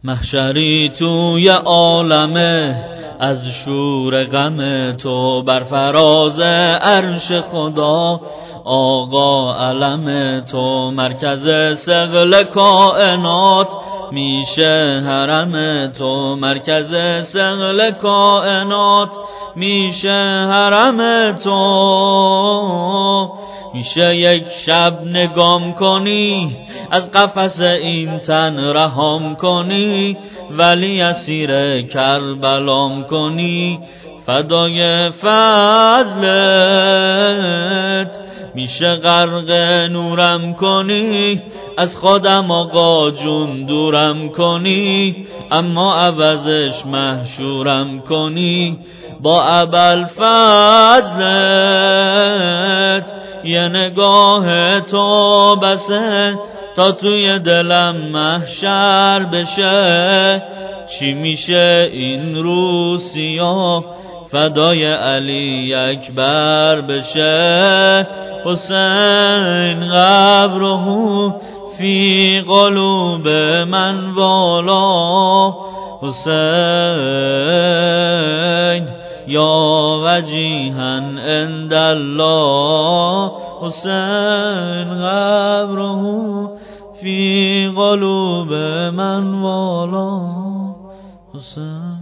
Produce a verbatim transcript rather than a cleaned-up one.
محشری توی عالمه از شور غم تو، بر فراز عرش خدا آقا علم تو. مرکز ثقل کائنات میشه حرم تو، مرکز ثقل کائنات میشه حرم تو. میشه یک شب نگام کنی از قفس این تن رهام کنی، ولی اسیر کربلام کنی فدای فضلت. میشه غرق نورم کنی از خودم آقا جون دورم کنی، اما عوضش محشورم کنی با ابوالفضلت. یه نگاه تو بسه تا توی دلم محشر بشه، چی میشه این روسیا فدای علی اکبر بشه. حسین قبره فی قلوب من والا، حسین یا وجیها عند الله. حسین قبره فی قلوب من والا، حسین.